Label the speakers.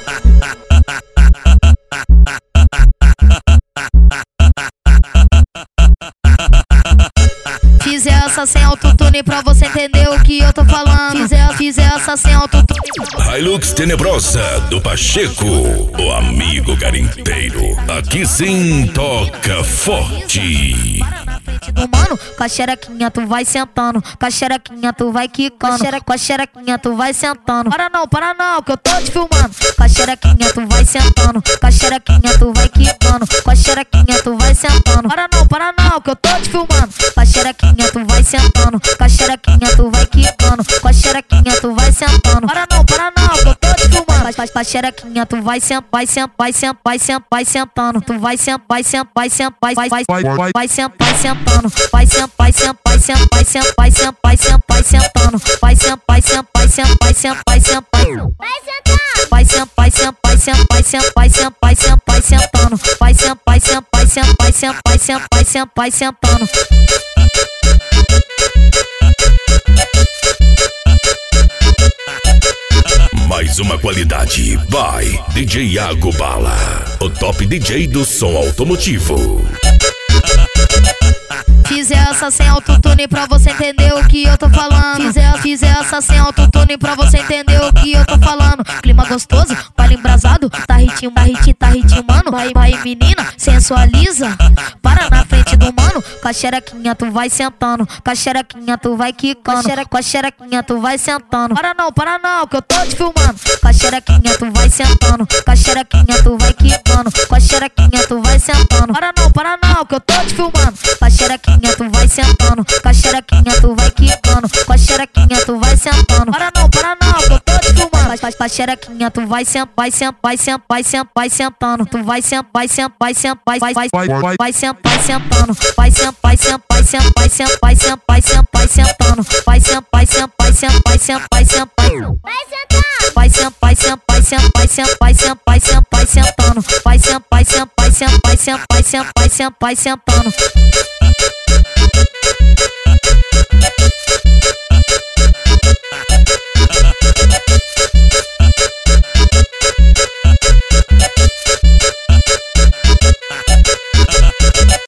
Speaker 1: Fiz essa sem autotune pra você entender o que eu tô falando. Fiz essa sem autotune.
Speaker 2: Hilux Tenebrosa do Pacheco, o amigo garimpeiro. Aqui sim toca forte.
Speaker 1: Do mano, com a xerequinha tu vai sentando, com a xerequinha tu vai quicando, com a xerequinha tu vai sentando. Para não, que eu tô te filmando. Com a xerequinha tu vai sentando, com a xerequinha tu vai quicando, com a xerequinha tu vai sentando. Para não, que eu tô te filmando. Com a xerequinha tu vai sentando, com a xerequinha tu vai quicando, com a xerequinha tu vai sentando. Para não, que eu tô te filmando. Com a xerequinha tu vai sentando, vai sentando. Tu vai sentando, vai sentando. Vai sentando, vai sentando, vai sentando.
Speaker 2: Mais uma qualidade by DJ Iago Bala, o top DJ do som automotivo.
Speaker 1: Fiz essa sem autotune pra você entender o que eu tô falando. Fiz essa sem autotune pra você entender o que eu tô falando. Clima gostoso, baile embrasado, tá ritmando. Vai menina, sensualiza, para na frente do mano. Com a xerequinha tu vai sentando, com a xerequinha tu vai quicando, com a xerequinha tu vai sentando. Para não, que eu tô te filmando. Com a xerequinha tu vai sentando, com a xerequinha tu vai quicando, com a xerequinha tu vai sentando. Para não, que eu tô te filmando. Com a xerequinha tu vai sentando, com a xerequinha tu vai quicando, com a xerequinha tu vai sentando. Para não, que eu tô te filmando. Com a xerequinha tu vai sentando, vai sentando. Tu vai sentando, vai sentando, vai sentando. Vai sentando, vai sentando, vai sentando. Vai sentando, vai sentando, vai sentando. Vai sentando, vai sentando, vai sentando. Vai sentando, vai sentando.